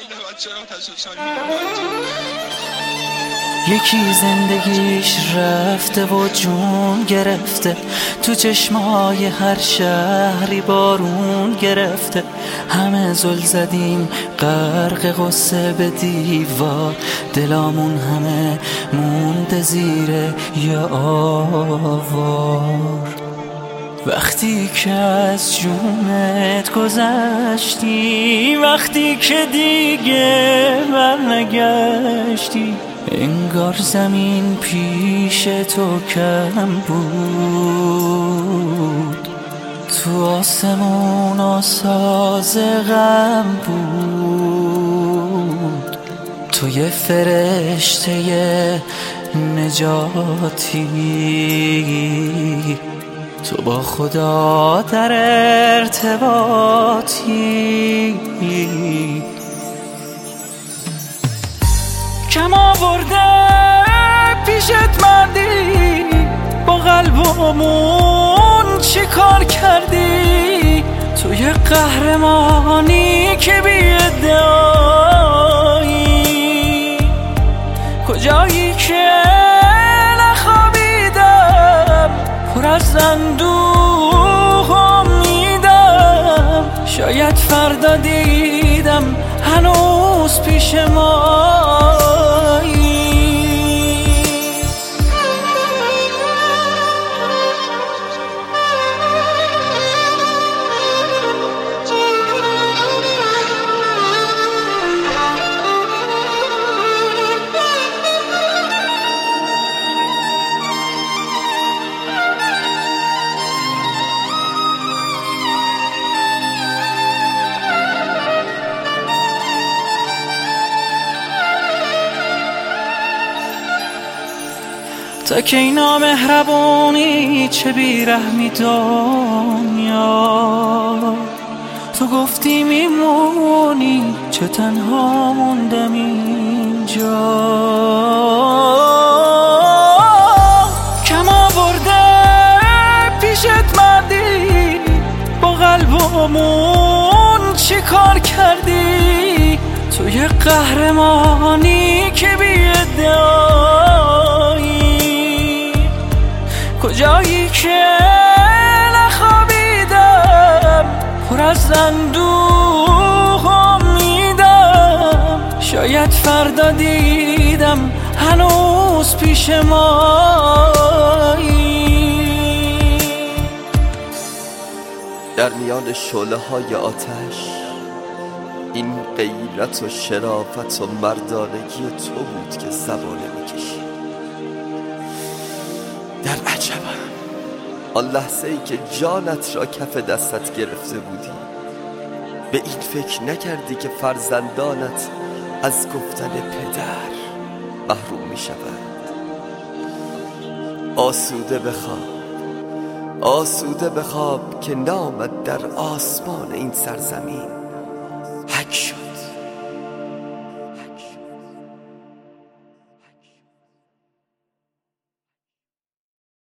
یکی زندگیش رفته و جون گرفته، تو چشمای هر شهری بارون گرفته. همه زل زدیم غرق غصه به دیوار، دلامون همه مونده زیر یه آوار. وقتی که از جونت گذشتی، وقتی که دیگه برنگشتی، انگار زمین پیش تو کم بود، تو آسمون آساز غم بود. تو یه فرشته نجاتی، تو با خدا در ارتباطی. کم آورده پیشت مردی، با قلبمون چی کار کردی؟ تو یه قهرمانی که بی ادعایی، کجایی که نخوابیدم پر از اندوه امیدم. شاید فردا دیدم هنوز پیش مایی. تا که اینا مهربونی چه بیرحمی دنیا، تو گفتی میمونی چه تنها موندم اینجا. کم آورده پیشت مردی، با قلبمون چی کار کردی؟ تو یه قهرمانی که بی ادعایی، کجایی که نخوابیدم پر از اندوه امیدم. شاید فردا دیدم هنوز پیش مایی. در میان شعله‌های آتش این غیرت و شرافت و مردانگی تو بود که زبانه میکشی. در عجبم آن لحظه ای که جانت را کف دستت گرفته بودی، به این فکر نکردی که فرزندانت از گفتن پدر محروم می شود. آسوده بخواب، آسوده بخواب که نامت در آسمان این سرزمین حک شد.